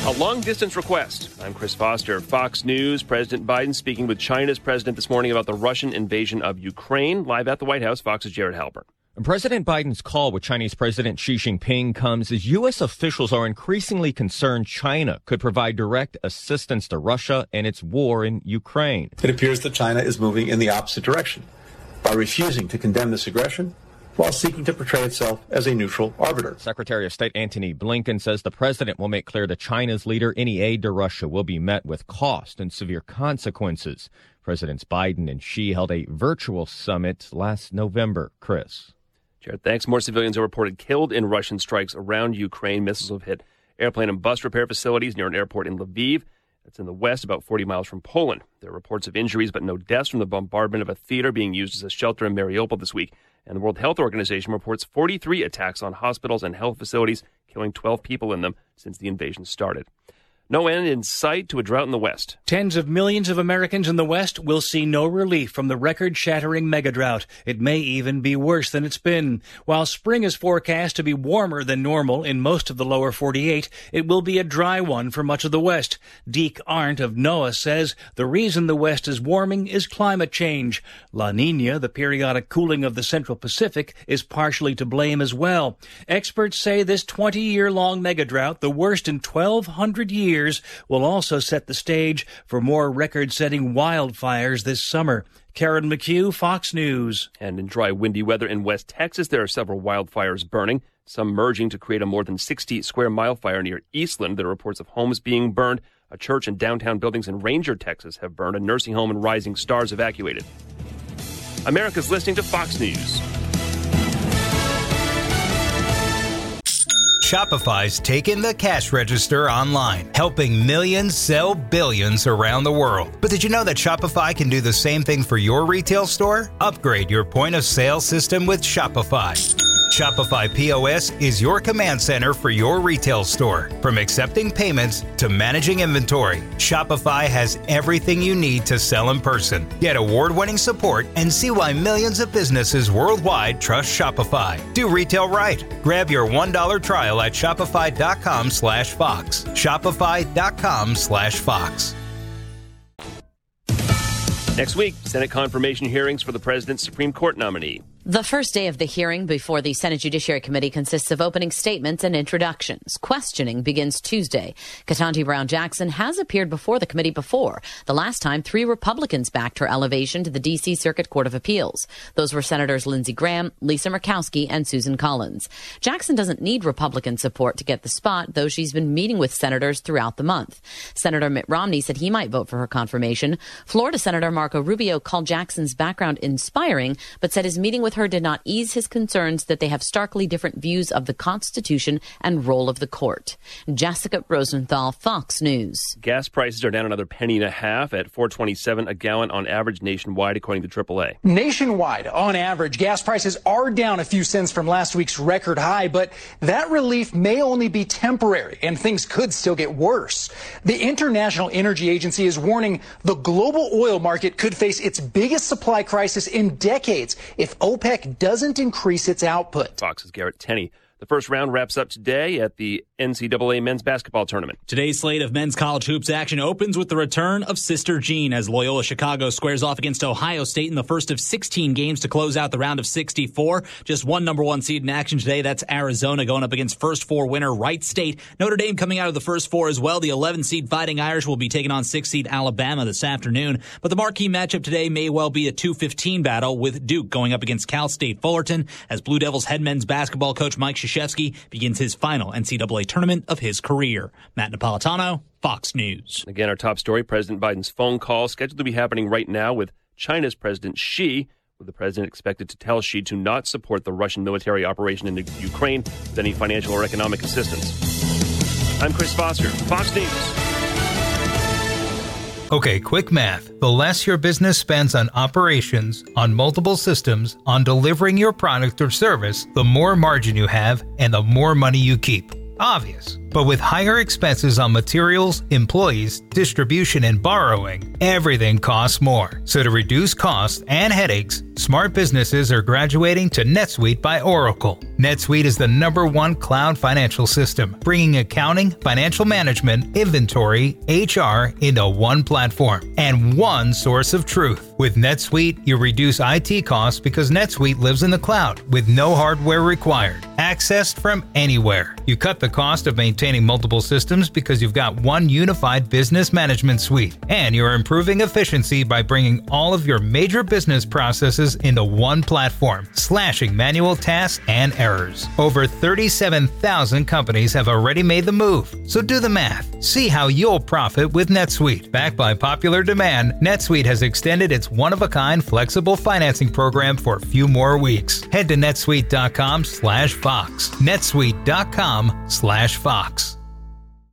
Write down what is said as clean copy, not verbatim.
A long-distance request. I'm Chris Foster. Fox News. President Biden speaking with China's president this morning about the Russian invasion of Ukraine. Live at the White House, Fox's Jared Halpern. President Biden's call with Chinese President Xi Jinping comes as U.S. officials are increasingly concerned China could provide direct assistance to Russia and its war in Ukraine. It appears that China is moving in the opposite direction by refusing to condemn this aggression while seeking to portray itself as a neutral arbiter. Secretary of State Antony Blinken says the president will make clear that China's leader, any aid to Russia will be met with cost and severe consequences. Presidents Biden and Xi held a virtual summit last November. Chris. Jared, thanks. More civilians are reported killed in Russian strikes around Ukraine. Missiles have hit airplane and bus repair facilities near an airport in Lviv. That's in the west, about 40 miles from Poland. There are reports of injuries, but no deaths from the bombardment of a theater being used as a shelter in Mariupol this week. And the World Health Organization reports 43 attacks on hospitals and health facilities, killing 12 people in them since the invasion started. No end in sight to a drought in the West. Tens of millions of Americans in the West will see no relief from the record-shattering megadrought. It may even be worse than it's been. While spring is forecast to be warmer than normal in most of the lower 48, it will be a dry one for much of the West. Deke Arndt of NOAA says the reason the West is warming is climate change. La Niña, the periodic cooling of the Central Pacific, is partially to blame as well. Experts say this 20-year-long megadrought, the worst in 1,200 years, will also set the stage for more record-setting wildfires this summer. Karen McHugh, Fox News. And in dry, windy weather in West Texas, there are several wildfires burning, some merging to create a more than 60-square-mile fire near Eastland. There are reports of homes being burned. A church and downtown buildings in Ranger, Texas have burned. A nursing home and Rising Stars evacuated. America's listening to Fox News. Shopify's taken the cash register online, helping millions sell billions around the world. But did you know that Shopify can do the same thing for your retail store? Upgrade your point-of-sale system with Shopify. Shopify POS is your command center for your retail store. From accepting payments to managing inventory, Shopify has everything you need to sell in person. Get award-winning support and see why millions of businesses worldwide trust Shopify. Do retail right. Grab your $1 trial at shopify.com/Fox. Shopify.com/Fox. Next week, Senate confirmation hearings for the president's Supreme Court nominee. The first day of the hearing before the Senate Judiciary Committee consists of opening statements and introductions. Questioning begins Tuesday. Ketanji Brown Jackson has appeared before the committee before. The last time, 3 Republicans backed her elevation to the D.C. Circuit Court of Appeals. Those were Senators Lindsey Graham, Lisa Murkowski, and Susan Collins. Jackson doesn't need Republican support to get the spot, though she's been meeting with senators throughout the month. Senator Mitt Romney said he might vote for her confirmation. Florida Senator Marco Rubio called Jackson's background inspiring, but said his meeting with her did not ease his concerns that they have starkly different views of the Constitution and role of the court. Jessica Rosenthal, Fox News. Gas prices are down another penny and a half at $4.27 a gallon on average nationwide, according to AAA. Nationwide, on average, gas prices are down a few cents from last week's record high, but that relief may only be temporary, and things could still get worse. The International Energy Agency is warning the global oil market could face its biggest supply crisis in decades if OPEC doesn't increase its output. Fox's Garrett Tenney. The first round wraps up today at the NCAA men's basketball tournament. Today's slate of men's college hoops action opens with the return of Sister Jean as Loyola Chicago squares off against Ohio State in the first of 16 games to close out the round of 64. Just one number 1 seed in action today. That's Arizona going up against first 4 winner Wright State. Notre Dame coming out of the first 4 as well. The 11 seed Fighting Irish will be taking on 6 seed Alabama this afternoon. But the marquee matchup today may well be a 2:15 battle with Duke going up against Cal State Fullerton as Blue Devils head men's basketball coach Mike Krzyzewski begins his final NCAA tournament of his career. Matt Napolitano, Fox News. Again, our top story, President Biden's phone call scheduled to be happening right now with China's President Xi, with the president expected to tell Xi to not support the Russian military operation in Ukraine with any financial or economic assistance. I'm Chris Foster, Fox News. Okay, quick math. The less your business spends on operations, on multiple systems, on delivering your product or service, the more margin you have and the more money you keep. Obvious. But with higher expenses on materials, employees, distribution, and borrowing, everything costs more. So to reduce costs and headaches, smart businesses are graduating to NetSuite by Oracle. NetSuite is the #1 cloud financial system, bringing accounting, financial management, inventory, HR into one platform and one source of truth. With NetSuite, you reduce IT costs because NetSuite lives in the cloud with no hardware required, accessed from anywhere. You cut the cost of maintaining multiple systems because you've got one unified business management suite, and you're improving efficiency by bringing all of your major business processes into one platform, slashing manual tasks and errors. Over 37,000 companies have already made the move, so do the math. See how you'll profit with NetSuite. Backed by popular demand, NetSuite has extended its one-of-a-kind flexible financing program for a few more weeks. Head to netsuite.com/Fox. netsuite.com/Fox.